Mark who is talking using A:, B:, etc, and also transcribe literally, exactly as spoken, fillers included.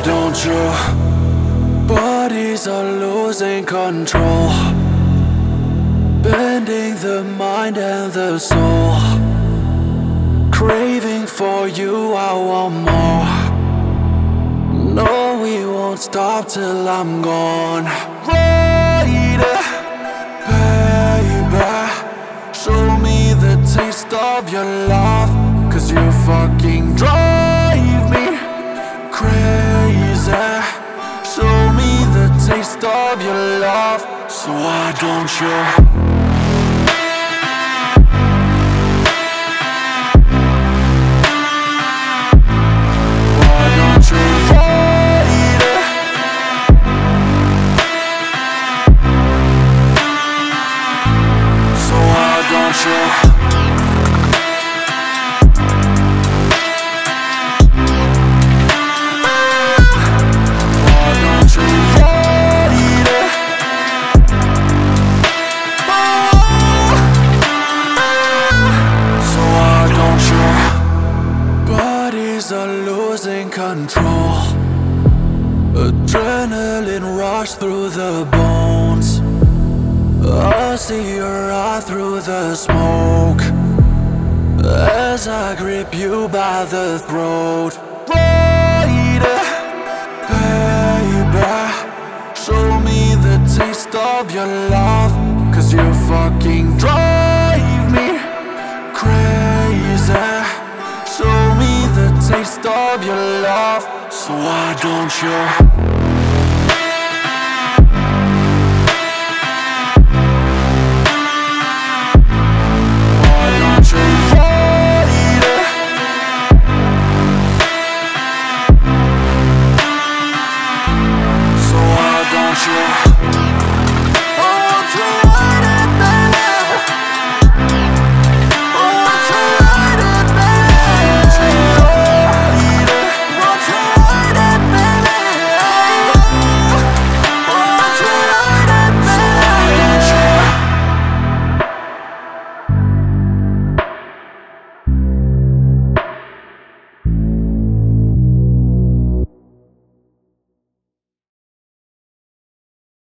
A: don't you? Bodies are losing control, bending the mind and the soul. Craving for you, I want more. No, we won't stop till I'm gone. Right, baby, show me the taste of your love, 'cause you fucking drive me crazy. Show me the taste of your love, so why don't you? Are losing control, adrenaline rush through the bones. I see your eye through the smoke as I grip you by the throat. Right, baby, show me the taste of your love, 'cause you fucking drive me crazy. Show me the taste of your love, so why don't you?